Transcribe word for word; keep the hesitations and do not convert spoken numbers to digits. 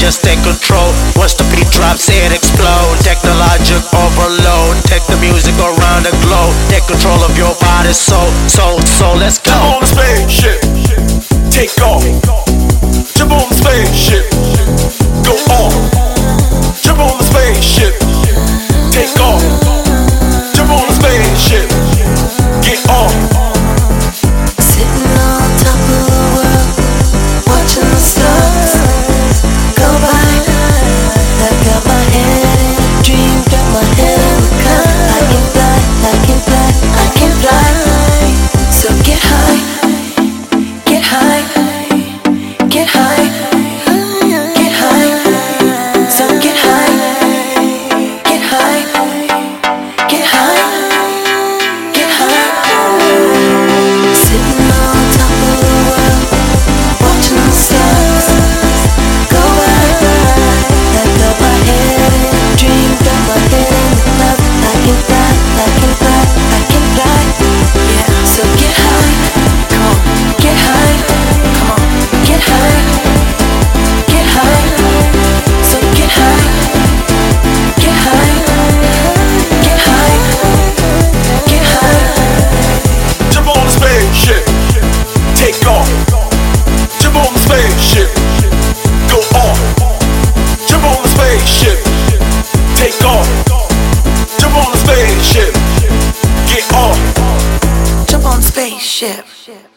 just take control. Once the beat drops, it explode. Technologic overload. Take the music around the globe. Take control of your body, soul, soul, soul. Let's go. Jump on the spaceship, take off. Jump on the spaceship, go on. Jump on the spaceship, take off. Jump on the spaceship, get on. Sitting on top of the world, watching the stars go by. I got my head in a dream, got my head in the cloud. I can fly, I can fly, I can fly. So get high, get high, get high, get high. So get high, get high, get high, get high. Sitting on top of the world, watching the stars go by. I got my head in a dream, got my head in the cloud. I can fly, I can fly, I can fly. Yeah, so get high, come on, get high, come on, get high, get high. So get high, get high, get high, get high. Jump on the spaceship, take off. Jump on the spaceship, go on. Jump on the spaceship, take off. Jump on the spaceship, get on. Jump on the spaceship.